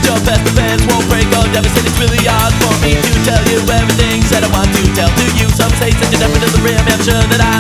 your best defense won't break or devastate. It's really hard for me to tell you everything that I want to tell to you. Some say such a definite the rim, I'm sure that I